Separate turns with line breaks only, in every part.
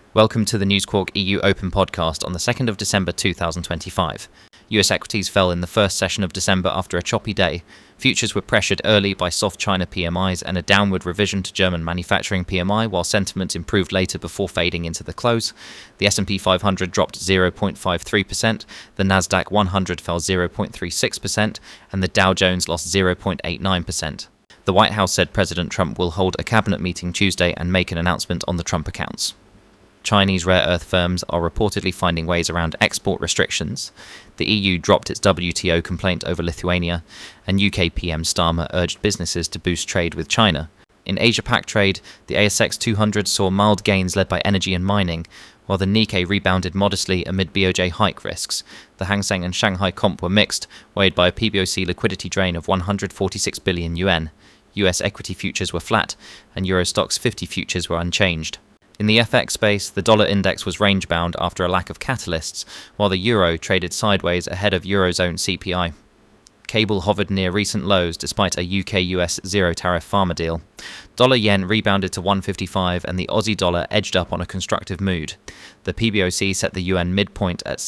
Welcome to the News Quark EU Open podcast on the 2nd of December 2025. US equities fell in the first session of December after a choppy day. Futures were pressured early by soft China PMIs and a downward revision to German manufacturing PMI, while sentiment improved later before fading into the close. The S&P 500 dropped 0.53%, the Nasdaq 100 fell 0.36%, and the Dow Jones lost 0.89%. The White House said President Trump will hold a cabinet meeting Tuesday and make an announcement on the Trump accounts. Chinese rare earth firms are reportedly finding ways around export restrictions. The EU dropped its WTO complaint over Lithuania, and UK PM Starmer urged businesses to boost trade with China. In Asia-Pac trade, the ASX 200 saw mild gains led by energy and mining, while the Nikkei rebounded modestly amid BOJ hike risks. The Hang Seng and Shanghai Comp were mixed, weighed by a PBOC liquidity drain of 146 billion yuan. US equity futures were flat, and Euro Stoxx 50 futures were unchanged. In the FX space, the dollar index was range-bound after a lack of catalysts, while the euro traded sideways ahead of Eurozone CPI. Cable hovered near recent lows despite a UK-US zero-tariff farmer deal. Dollar-yen rebounded to 155 and the Aussie dollar edged up on a constructive mood. The PBOC set the yuan midpoint at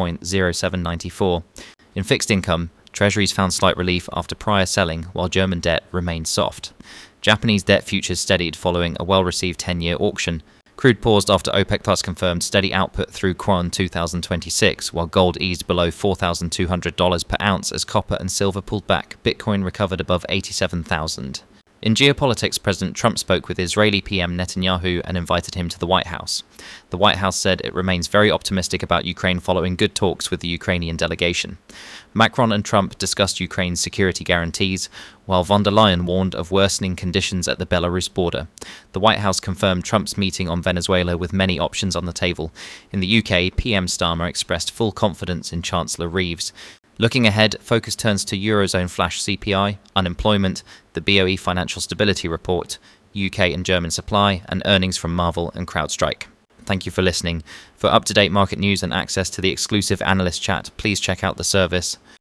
7.0794. In fixed income, Treasuries found slight relief after prior selling, while German debt remained soft. Japanese debt futures steadied following a well-received 10-year auction. Crude paused after OPEC Plus confirmed steady output through Q1 2026, while gold eased below $4,200 per ounce as copper and silver pulled back. Bitcoin recovered above 87,000. In geopolitics, President Trump spoke with Israeli PM Netanyahu and invited him to the White House. The White House said it remains very optimistic about Ukraine following good talks with the Ukrainian delegation. Macron and Trump discussed Ukraine's security guarantees, while von der Leyen warned of worsening conditions at the Belarus border. The White House confirmed Trump's meeting on Venezuela with many options on the table. In the UK, PM Starmer expressed full confidence in Chancellor Reeves. Looking ahead, focus turns to Eurozone flash CPI, unemployment, the BOE Financial Stability Report, UK and German supply, and earnings from Marvel and CrowdStrike. Thank you for listening. For up-to-date market news and access to the exclusive analyst chat, please check out the service